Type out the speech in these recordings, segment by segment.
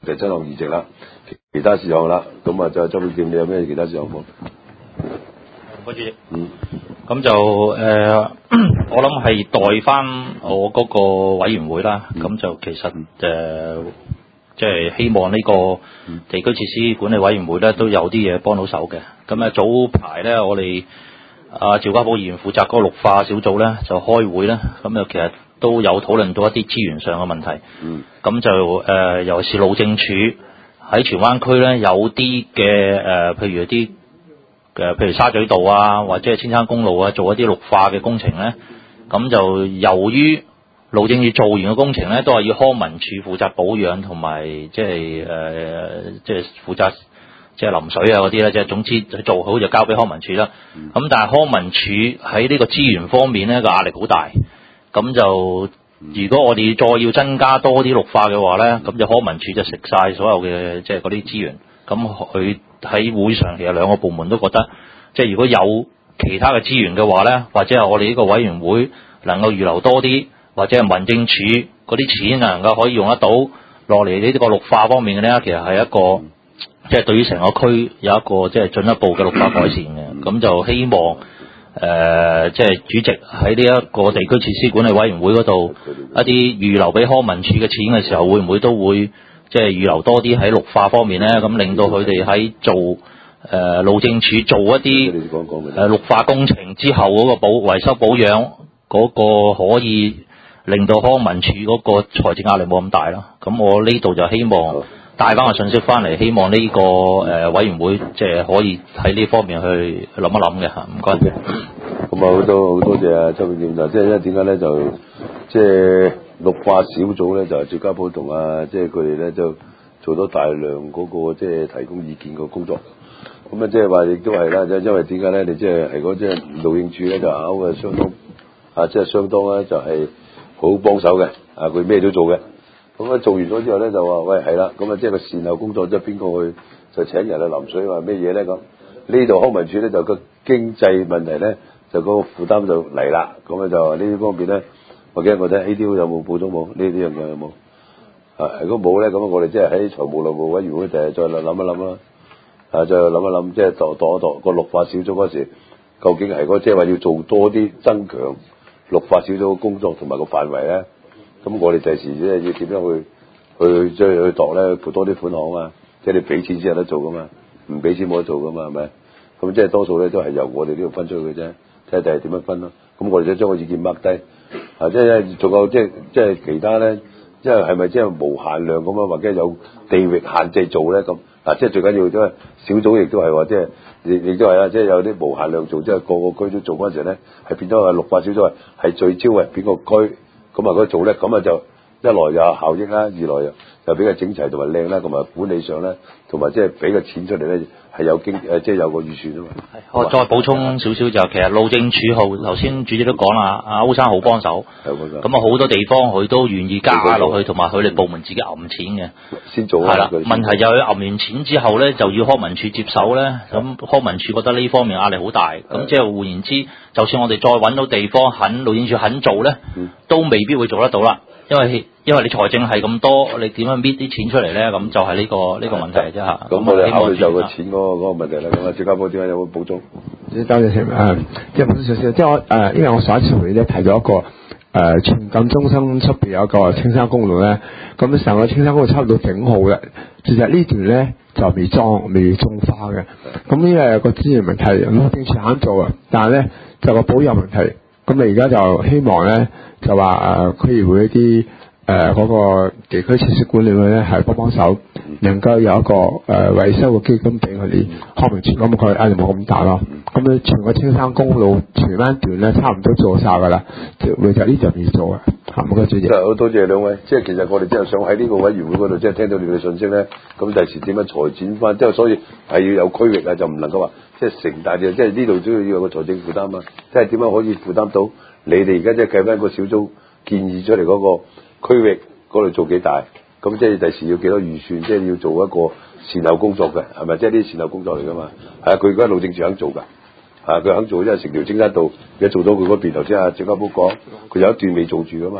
第7項議席啦，其他事項啦，咁啊就周永健，你有咩其他事項冇？ 主席，咁就我諗係代翻我嗰個委員會啦，咁就其實即係希望呢個地區設施管理委員會咧都有啲嘢幫到手嘅。咁早排咧，我哋趙家寶議員負責嗰個綠化小組咧就開會咧，咁就其實都有討論到一啲資源上嘅問題。咁就尤其是路政署喺荃灣區咧有啲嘅譬如啲譬如沙咀道啊，或者係青山公路啊，做一啲綠化嘅工程咧，咁就由於路政署做完嘅工程咧，都係要康文署負責保養同埋即係負責即係淋水啊嗰啲咧，即係總之做好就交俾康文署啦。咁但係康文署喺呢個資源方面咧個壓力好大，咁就如果我哋再要增加多啲綠化嘅話咧，咁就康文署就食晒所有嘅即係嗰啲資源。咁佢喺會上其實兩個部門都覺得，即係如果有其他嘅資源嘅話咧，或者係我哋呢個委員會能夠預留多啲，或者係民政處嗰啲錢能夠可以用得到落嚟呢個綠化方面嘅咧，其實係一個即係對於成個區有一個即係進一步嘅綠化改善嘅。咁就希望即係主席喺呢一個地區設施管理委員會嗰度一啲預留俾康文署嘅錢嘅時候，會唔會都會即係預留多啲喺綠化方面咧？咁令到佢哋喺做路政署做一啲綠化工程之後嗰個維修保養嗰個可以令到康文署嗰個財政壓力冇咁大咯。咁我呢度就希望帶翻個信息翻嚟，希望呢個委員會即係可以喺呢方面去諗一諗嘅嚇。唔該。 咁啊好多謝啊周永健，就即係因為點解咧就即係綠化小組咧就係趙家寶同即係佢哋咧就做咗大量嗰個即係提供意見嘅工作。咁即係話亦都係啦，因為點解咧？你即係如果即係路政署咧就相當即係相當咧就係好幫手嘅，佢咩都做嘅。咁做完咗之後咧就話喂係啦，咁即係個善後工作即係邊個去就請人去淋水話咩嘢咧咁？呢度康文署咧就個經濟問題咧就個負擔就嚟啦，咁就呢方面咧，我睇 ADO 有冇補充冇？呢樣嘢有冇？如果冇咧，咁我哋即係喺財務內務委員會第日再諗一諗啦。再諗一諗，即係度一度個綠化小組嗰時，究竟係即係話要做多啲增強綠化小組嘅工作同埋個範圍咧？咁我哋第時即係要點樣去度咧？撥多啲款項啊！即係你俾錢先有得做噶嘛，唔俾錢冇得做噶嘛，係咪？咁即係多數咧都係由我哋呢度分出去嘅啫，睇下第日點樣分咯。咁我哋就將個意見 mark 低，即係仲有即係其他咧，即係係咪即係無限量咁樣，或者有地域限制做咧咁？即係最緊要即係小組亦都係話，即係亦都係啦，即係有啲無限量做，即係個個區都做嗰陣時咧，係變咗係綠化小組係聚焦係邊個區，咁嗰做咧，咁就一來有效益啦，二來又比較整齊同埋靚啦，同埋管理上咧，同埋即係俾個錢出嚟咧係有即係有個預算啊嘛。 我再補充少少就其實路政署頭先主席都講啦，阿歐生好幫手，咁好多地方佢都願意加落去，同埋佢哋部門自己揞錢嘅先做係啦。問題就係佢揞完錢之後咧，就要康文署接手咧，咁康文署覺得呢方面壓力好大，咁即係換言之，就算我哋再揾到地方路政署肯做咧，都未必會做得到啦。因為你財政係咁多，你點樣搣啲錢出嚟咧？咁就係呢個問題啫嚇。 咁我哋考慮就個錢嗰個問題啦。咁趙家寶點解有冇補充？ 多謝即係補充少少，即係我因為我上一次會咧提咗一個荃錦中心出邊有一個青山公路咧，咁成個青山公路差唔多整好啦。其實呢段咧就未種花嘅，咁因為個資源問題，咁政署肯做啊，但係咧就個保養問題，咁你而家就希望咧就話區議會一啲嗰個地區設施管理會咧係幫手，能夠有一個維修嘅基金俾佢哋康文署，咁佢壓力冇咁大咯。咁咧全個青山公路荃灣段咧差唔多做晒㗎啦，會就呢就未做啊。唔該主席。 好多謝兩位，即係其實我哋真係想喺呢個委員會嗰度，即係聽到你哋嘅信息咧，咁第時點樣裁剪翻？即係所以係要有區域啊，就唔能夠話即係成大嘅，即係呢度都要有個財政負擔啊。即係點樣可以負擔到你哋而家即係計翻個小組建議出嚟嗰個區域嗰度做幾大？咁即係第時要幾多預算？即係要做一個善後工作嘅，係咪？即係啲善後工作嚟㗎嘛？係啊，佢而家路政署肯做㗎。佢肯做，因為成條青山道而家做到佢嗰邊。頭先趙家寶講，佢有一段未做住㗎嘛。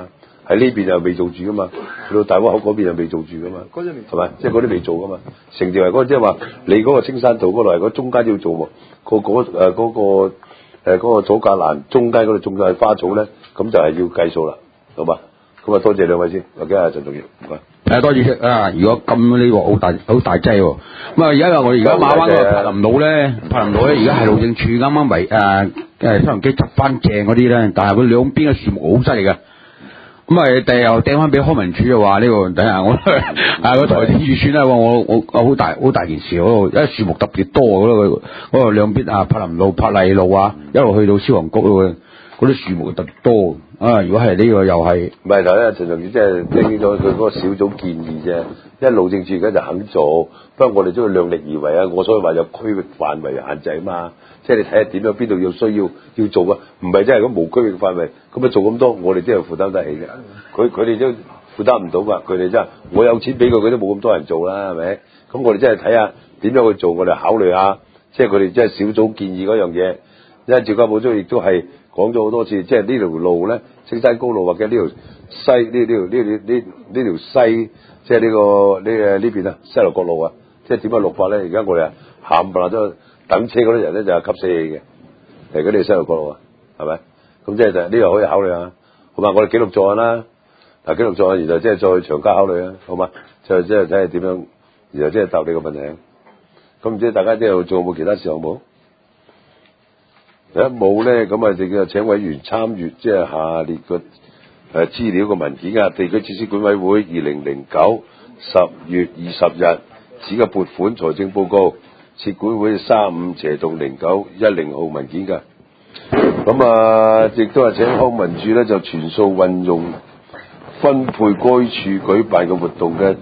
喺呢邊又未做住噶嘛，去到大窩口嗰邊又未做住噶嘛，係咪？即係嗰啲未做噶嘛，成條係嗰個即係話你嗰個青山道嗰度係嗰中間要做喎，嗰個左架欄中間嗰度種曬花草咧，咁就係要計數啦，好嘛？咁啊多謝兩位先，或者阿陳仲業，唔該。 多謝啊！如果咁呢個好大劑喎，咁啊而家我哋而家馬灣嗰個柏林路咧，而家係路政處啱啱收音機執翻正嗰啲咧，但係佢兩邊嘅樹木好犀利嘅。咁啊，第日又掟翻俾康文署就話呢個，等下我個財政預算咧，我好大件事嗰度，因為樹木特別多嗰度兩邊啊，柏林路、柏麗路啊，一路去到消防局嗰啲樹木特別多啊！如果係呢個又係唔係頭咧？陳同志即係聽咗佢嗰個小組建議啫，因為路政署而家就肯做，不過我哋都要量力而為啊！我所以話有區域範圍限制啊嘛。即係你睇下點樣，邊度要需要做啊？唔係真係咁無區域範圍，咁啊做咁多，我哋真係負擔得起嘅。佢哋都負擔唔到㗎，佢哋真係我有錢俾佢都冇咁多人做啦，係咪？咁我哋真係睇下點樣去做，我哋考慮下，即係佢哋即係小組建議嗰樣嘢。因為趙家寶都亦都係講咗好多次，即係呢條路咧，青山公路或者呢條西呢條西，即係呢邊啊西樓角路啊，即係點樣綠化咧？而家我哋冚唪唥都。等車嗰啲人咧就係吸死氣嘅，嗰啲西路角路啊，係咪？咁即係就呢個可以考慮下，好嘛？我哋記錄作案啦，嗱記錄作案，然後即係再去長加考慮啊，好嘛？就即係睇下點樣，然後即係答你個問題。咁唔知大家即係仲有冇其他事項冇？如果冇咧，咁啊就叫請委員參閱即係下列個資料個文件啊，地區設施管委會2009 10月20日指嘅撥款財政報告。設管會35/0910號文件㗎，咁啊，亦都係請康文署咧就全數運用分配該處舉辦嘅活動嘅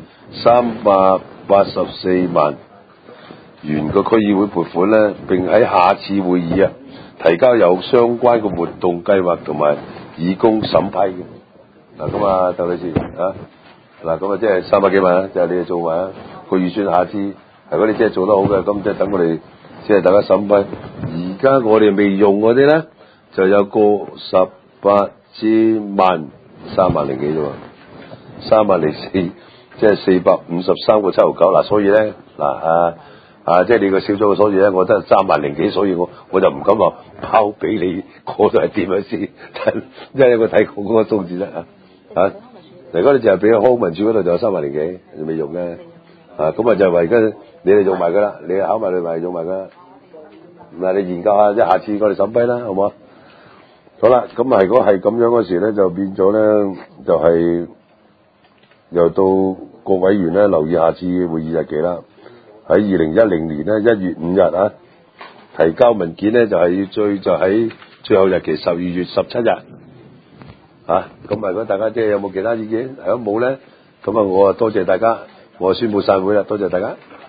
384萬元嘅區議會撥款咧，並喺下次會議啊提交有相關嘅活動計劃同埋以供審批嘅。嗱，咁啊，鄧女士啊，嗱，咁啊，即係300幾萬啊，就係你哋做埋啊，個預算下次。如果你真係做得好嘅，咁即係等我哋即係大家審批。而家我哋未用嗰啲咧，就有個18萬3萬零幾啫喎，3萬零4，即係453個7毫9。嗱，所以咧嗱即係你個小組嘅所以咧，我得3萬零幾，所以我就唔敢話拋俾你，嗰度係點樣先？因為我睇過嗰個數字咧如果你就係俾康文署嗰度就有3萬零幾，未用嘅。咁啊就係話而家你哋用埋噶啦，你考埋你咪用埋噶，嗱你研究下，即係下次我哋審批啦，好唔好？好啦，咁啊如果係咁樣嗰時咧，就變咗咧，就係又到各委員咧留意下次會議日期啦。喺2010年咧1月5日提交文件咧就係就喺最後日期12月17日咁啊如果大家即係有冇其他意見？如果冇咧，咁啊我啊多謝大家。我宣布散會啦，多謝大家。